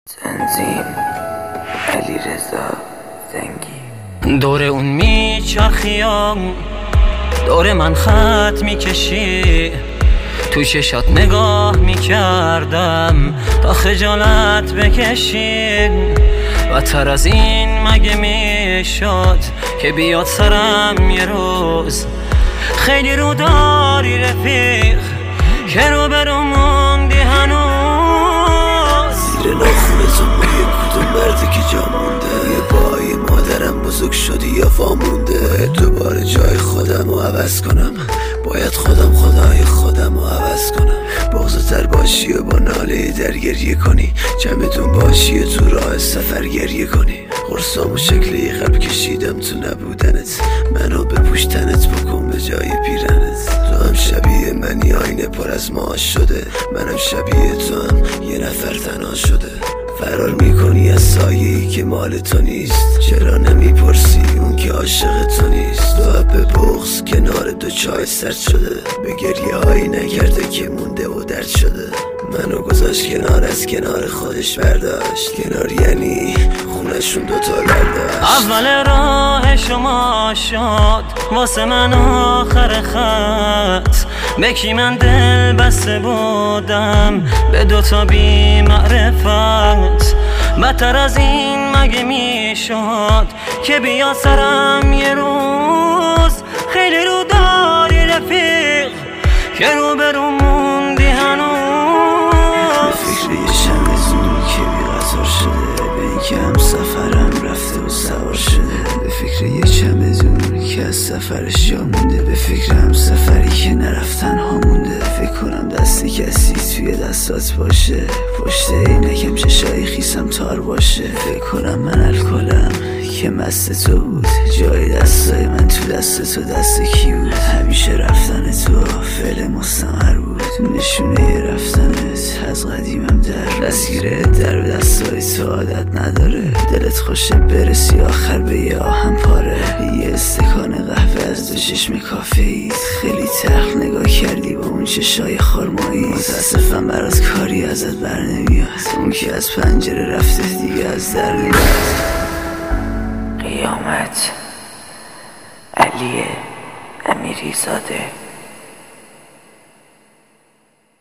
تنظیم علیرضا زنگی. دور اون میچرخیم، دور من خط میکشی، تو چشات نگاه میکردم تا خجالت بکشی. و تر از این مگه میشد که بیاد سرم یه روز؟ خیلی رو داری رفیق که رو برو موندی هنوز. زیر ناخونتون با یه کدوم مردی که جا مونده، یه پایی مادرم بزرگ شدی یا فامونده. باید دوباره جای خودم رو عوض کنم، باید خدای خودم رو عوض کنم. بغض‌تر باشی و با ناله در گریه کنی، جمعتون باشی و تو راه سفر گریه کنی. قرصامو شکل یه قلب کشیدم تو نبودنت، منو به پوشتنت بکن به جای پیرنت. تو هم شبیه منی، آینه پر از ماش شده، منم شبیه تو هم یه نفر تنها شده. فرار میکنی از سایه‌ای که مال تو نیست، چرا نمیپرسی اون که عاشق تو نیست؟ تو به بغض کنار دو چای سرد شده، به گریه هایی نکرده که مونده و درد شده. منو گذاشت کنار، از کنار خودش برداشت، کنار یعنی خونشون دوتا برداشت. اول راه شما شد واسه من آخر خط، به کی من دل بسته بودم به دوتا بی معرفت. بدتر از این مگه میشد که بیا سرم یه روز؟ خیلی رو داری رفیق که رو برو موندی هنوز. به فکر یه شب زور که بی قطار شده، به این که هم سفرم رفته و سوار شده. به فکر یه چم زور که از سفرش جا مونده، به فکر هم سفری که نرفتن ها مونده. فکر کنم دست کسی توی دستات باشه، پشت عینکم چشای خیسم تار باشه. فکر کنم من الکلم که مست تو بود، جای دستای من تو دست تو دست کی بود؟ همیشه رفتن تو فعل مستمر بود، نشونه رفتنت از قدیمم در دستگیره در دستای تو عادت نداره. دلت خوشه برسی آخر به یه آهم پاره، یه استکان قهوه از دو چشم کافیت. خیلی تلخ نگاه کردی با اون چشای خرمایی، متاسفم برات کاری ازت بر نمیاد. اون که از پنجره رفته دیگه از در نمیاد. قیامت علی امیری زاده.